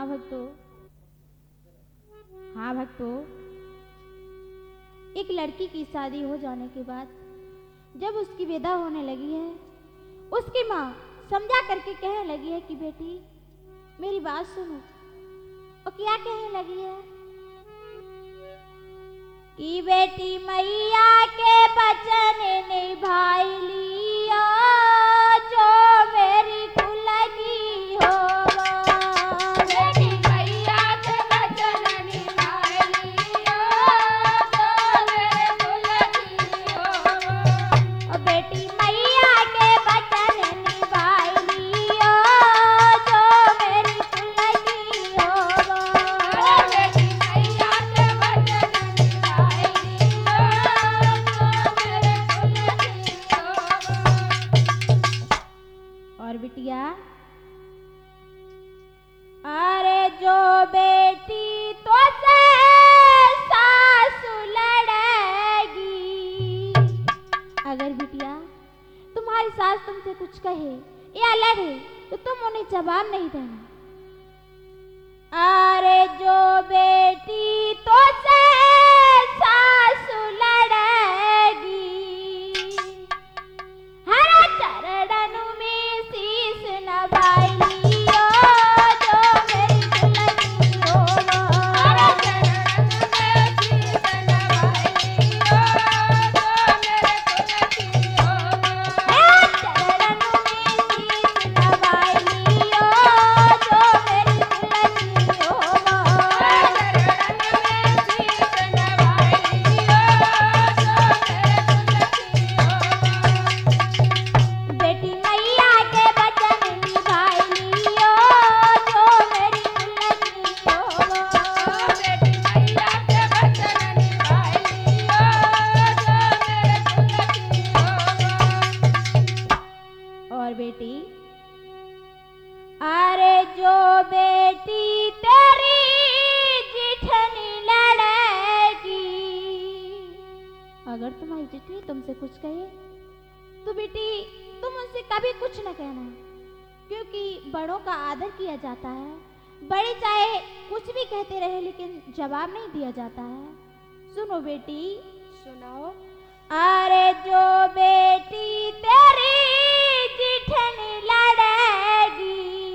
भक्तों, हाँ भक्तों, एक लड़की की शादी हो जाने के बाद जब उसकी विदा होने लगी है, उसकी माँ समझा करके कहने लगी है कि बेटी मेरी बात सुनो। और क्या कहने लगी है कि बेटी मैया के बचन निभाई लियो, जो मेरी कुल की हो। और बिटिया, अरे जो बेटी तो से सासु लड़ेगी, अगर बिटिया तुम्हारी सास तुमसे कुछ कहे या लड़े तो तुम उन्हें जवाब नहीं देना। अरे जो बेटी तो से सासु लड़ेगी, हरा चरणों में शीश नवाई लियो, जो मेरी कुल की हो। हरा चरणों में शीश नवाई लियो, जो मेरे कुल की हो। हरा चरणों में शीश नवाई लियो, जो मेरी कुल की हो। हरा चरणों में शीश नवाई लियो, जो मेरे कुल की हो। बेटी मैया के बचन निभाई लियो, जो मेरी कुल की हो। बेटी मैया के बचन निभाई लियो, जो मेरे कुल की हो। और बेटी, अरे जो बेटी तेरी जिठनी लड़ेगी, अगर तुम्हारी जिठनी तुमसे कुछ कहे तो बेटी तुम उनसे कभी कुछ न कहना, क्योंकि बड़ों का आदर किया जाता है। बड़े चाहे कुछ भी कहते रहे लेकिन जवाब नहीं दिया जाता है। सुनो बेटी, सुनाओ। अरे जो बेटी तेरी जिठनी लड़ेगी,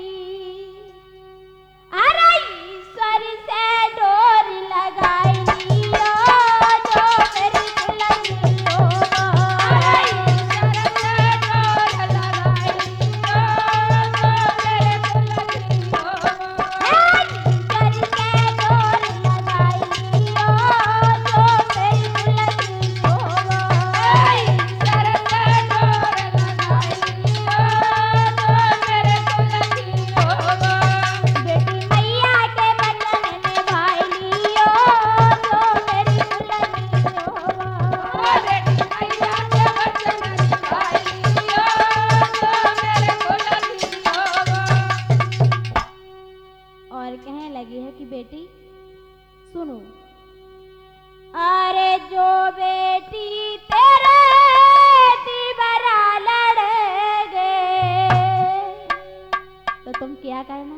अरे ईश्वर से डोरी लगाई लियो, जो मेरी कुल की हो। अरे ईश्वर से डोरी लगाई लियो, जो मेरे कुल की हो। ईश्वर से डोरी लगाई लियो, जो मेरी कुल की हो। ईश्वर से डोरी लगाई लियो, जो मेरे कुल की हो। बेटी मैया के बचन निभाई लियो, जो मेरी कुल की हो। बेटी मैया के बचन निभाई लियो, जो मेरे कुल की हो। और कहने लगी है कि बेटी सुनो, अरे जो बेटी तेरे दीवारा लड़ेगे तो तुम क्या करना।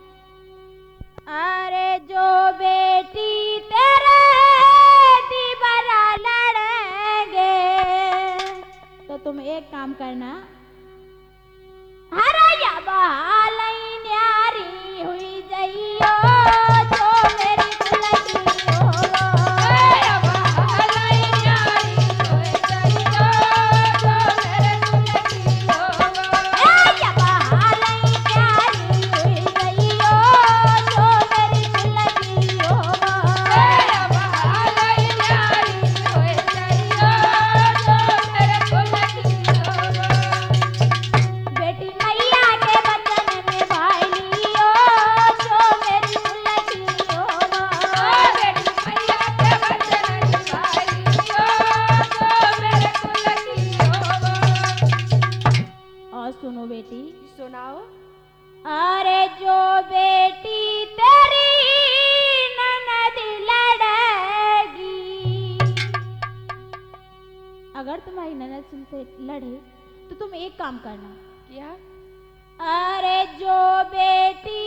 अरे जो बेटी तेरे दीवारा लड़ेगे तो तुम एक काम करना, हरा या बहालई न्यारी हुई जइयो, जो मेरी कुल की हो। या बहालई न्यारी हुई जइयो, जो मेरे कुल की हो। या बहालई न्यारी हुई जइयो, जो मेरी कुल की हो। या बहालई न्यारी हुई जइयो, जो मेरे कुल की हो। बेटी मैया के बचन निभाई लियो, जो मेरी कुल की हो। बेटी मैया के बचन निभाई लियो, जो मेरे कुल की हो। और सुनो बेटी, सुनाओ। अरे जो बेटी तेरी ननद लड़ेगी, अगर तुम्हारी ननद तुमसे लड़े तो तुम एक काम करना। क्या? अरे जो बेटी